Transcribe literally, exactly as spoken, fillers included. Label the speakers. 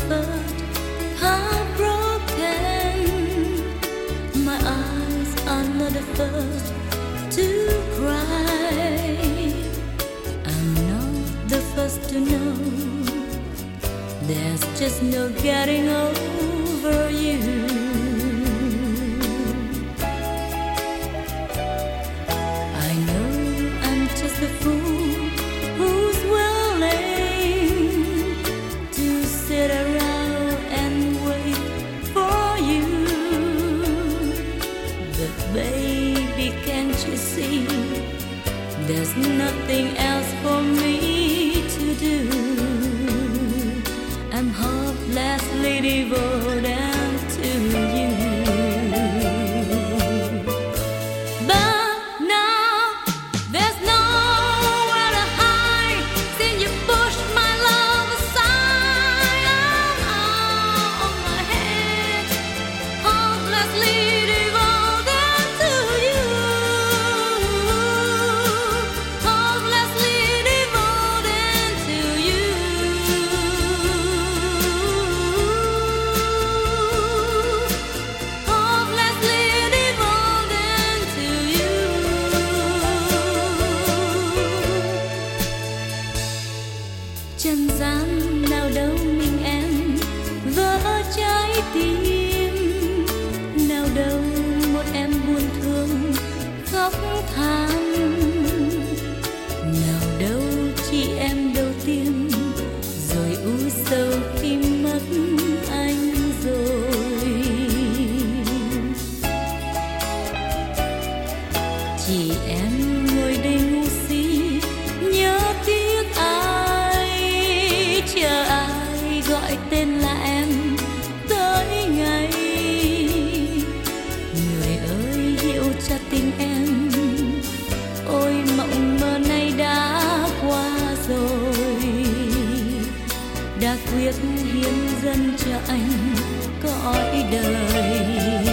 Speaker 1: first heartbroken. My eyes are not the first to cry. I'm not the first to know there's just no getting over you. I know I'm just a fool who's willing to sit around and wait for you. But baby, can't you see there's nothing else for me to do? I'm hopelessly devoted to you. But now there's nowhere to hide since you pushed my love aside. I'm on my head, hopelessly devoted to you. Hopelessly devoted to you. Hopelessly devoted to you. Trần gian nào đâu mình em vỡ trái tim, nào đâu một em buồn thương khóc than, nào đâu chỉ em đầu tiên rồi u sầu khi mất anh rồi. Chỉ em ngồi đây ngu si nhớ tiếc ai, chờ ai gọi tên là em tới ngày. Người ơi hiểu cho tình em, ôi mộng mơ này đã qua rồi, đã quyết hiến dâng cho anh cõi đời.